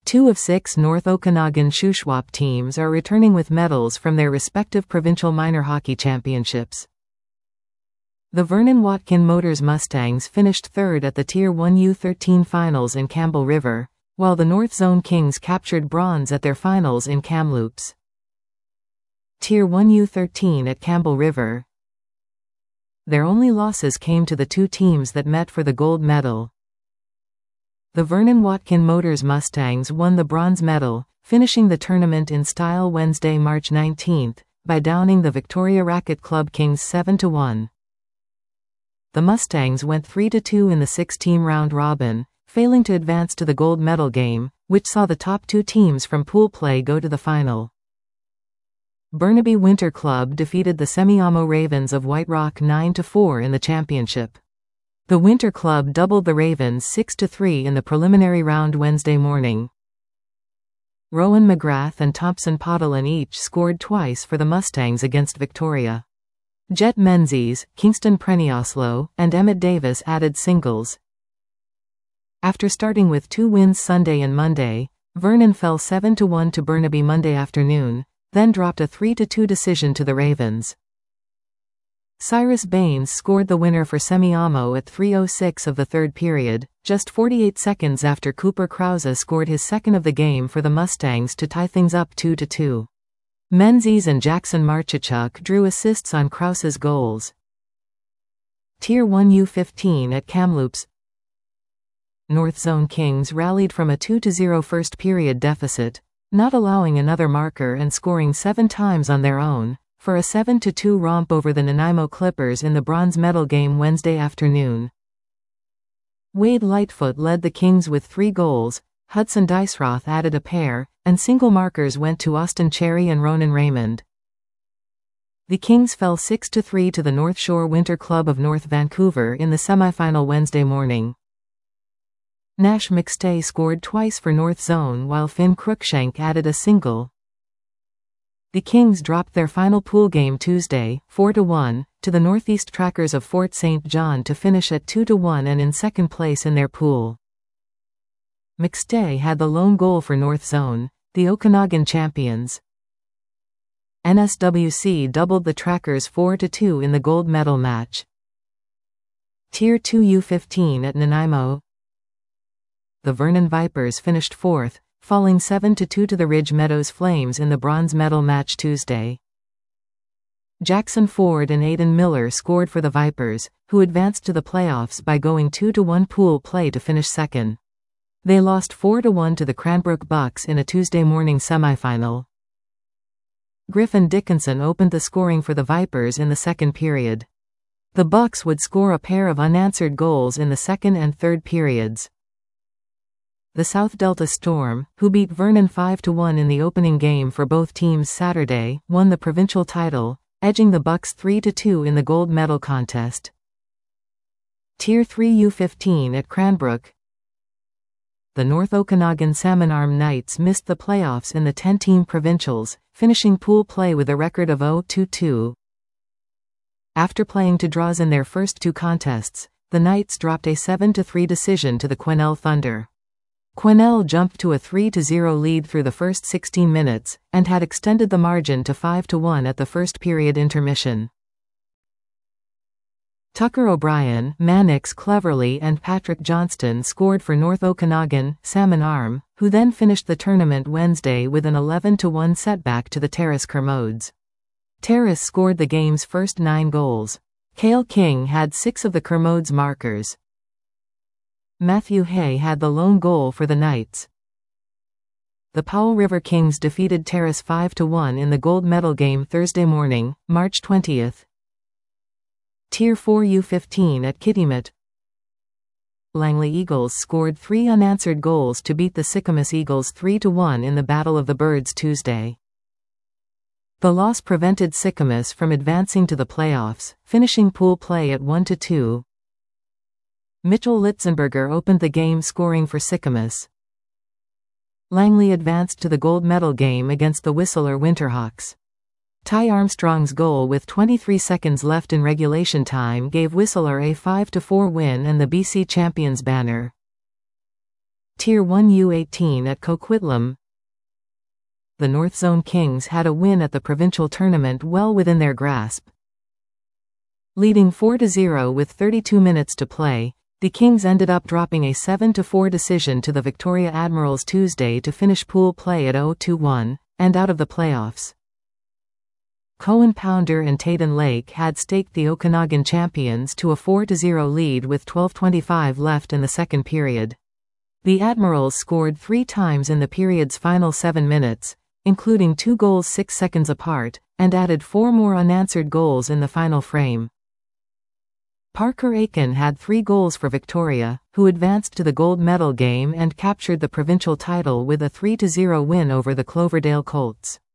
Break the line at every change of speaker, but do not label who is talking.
2 of 6 North Okanagan Shuswap teams are returning with medals from their respective provincial minor hockey championships. The Vernon Watkin Motors Mustangs finished third at the Tier 1 U13 finals in Campbell River, while the North Zone Kings captured bronze at their finals in Kamloops. Tier 1 U13 at Campbell River. Their only losses came to the two teams that met for the gold medal. The Vernon Watkin Motors Mustangs won the bronze medal, finishing the tournament in style Wednesday, March 19, by downing the Victoria Racquet Club Kings 7-1. The Mustangs went 3-2 in the 6-team round robin, failing to advance to the gold medal game, which saw the top two teams from pool play go to the final. Burnaby Winter Club defeated the Semiahmoo Ravens of White Rock 9-4 in the championship. The Winter Club doubled the Ravens 6-3 in the preliminary round Wednesday morning. Rowan McGrath and Thompson Podolin each scored twice for the Mustangs against Victoria. Jet Menzies, Kingston Prenioslo, and Emmett Davis added singles. After starting with 2 wins Sunday and Monday, Vernon fell 7-1 to Burnaby Monday afternoon, then dropped a 3-2 decision to the Ravens. Cyrus Baines scored the winner for Semiahmoo at 3:06 of the third period, just 48 seconds after Cooper Krause scored his second of the game for the Mustangs to tie things up 2-2. Menzies and Jackson Marchichuk drew assists on Krause's goals. Tier 1 U15 at Kamloops. North Zone Kings rallied from a 2-0 first period deficit, not allowing another marker and scoring 7 times on their own, for a 7-2 romp over the Nanaimo Clippers in the bronze medal game Wednesday afternoon. Wade Lightfoot led the Kings with 3 goals, Hudson Diceroth added a pair, and single markers went to Austin Cherry and Ronan Raymond. The Kings fell 6-3 to the North Shore Winter Club of North Vancouver in the semifinal Wednesday morning. Nash McStay scored twice for North Zone while Finn Cruikshank added a single. The Kings dropped their final pool game Tuesday, 4-1, to the Northeast Trackers of Fort St. John to finish at 2-1 and in second place in their pool. McStay had the lone goal for North Zone, the Okanagan champions. NSWC doubled the Trackers 4-2 in the gold medal match. Tier 2 U15 at Nanaimo. The Vernon Vipers finished fourth, falling 7-2 to the Ridge Meadows Flames in the bronze medal match Tuesday. Jackson Ford and Aidan Miller scored for the Vipers, who advanced to the playoffs by going 2-1 pool play to finish second. They lost 4-1 to the Cranbrook Bucks in a Tuesday morning semifinal. Griffin Dickinson opened the scoring for the Vipers in the second period. The Bucks would score a pair of unanswered goals in the second and third periods. The South Delta Storm, who beat Vernon 5-1 in the opening game for both teams Saturday, won the provincial title, edging the Bucks 3-2 in the gold medal contest. Tier 3 U15 at Cranbrook. The North Okanagan Salmon Arm Knights missed the playoffs in the 10-team provincials, finishing pool play with a record of 0-2. After playing to draws in their first 2 contests, the Knights dropped a 7-3 decision to the Quesnel Thunder. Quesnel jumped to a 3-0 lead through the first 16 minutes, and had extended the margin to 5-1 at the first period intermission. Tucker O'Brien, Mannix Cleverly and Patrick Johnston scored for North Okanagan, Salmon Arm, who then finished the tournament Wednesday with an 11-1 setback to the Terrace Kermodes. Terrace scored the game's first 9 goals. Cale King had 6 of the Kermodes markers. Matthew Hay had the lone goal for the Knights. The Powell River Kings defeated Terrace 5-1 in the gold medal game Thursday morning, March 20. Tier 4 U15 at Kitimat. Langley Eagles scored 3 unanswered goals to beat the Sicamous Eagles 3-1 in the Battle of the Birds Tuesday. The loss prevented Sicamous from advancing to the playoffs, finishing pool play at 1-2. Mitchell Litzenberger opened the game scoring for Sicamous. Langley advanced to the gold medal game against the Whistler Winterhawks. Ty Armstrong's goal with 23 seconds left in regulation time gave Whistler a 5-4 win and the BC Champions banner. Tier 1 U18 at Coquitlam. The North Zone Kings had a win at the provincial tournament well within their grasp. Leading 4-0 with 32 minutes to play, the Kings ended up dropping a 7-4 decision to the Victoria Admirals Tuesday to finish pool play at 0-1, and out of the playoffs. Cohen Pounder and Taden Lake had staked the Okanagan champions to a 4-0 lead with 12:25 left in the second period. The Admirals scored 3 times in the period's final 7 minutes, including 2 goals 6 seconds apart, and added 4 more unanswered goals in the final frame. Parker Aiken had 3 goals for Victoria, who advanced to the gold medal game and captured the provincial title with a 3-0 win over the Cloverdale Colts.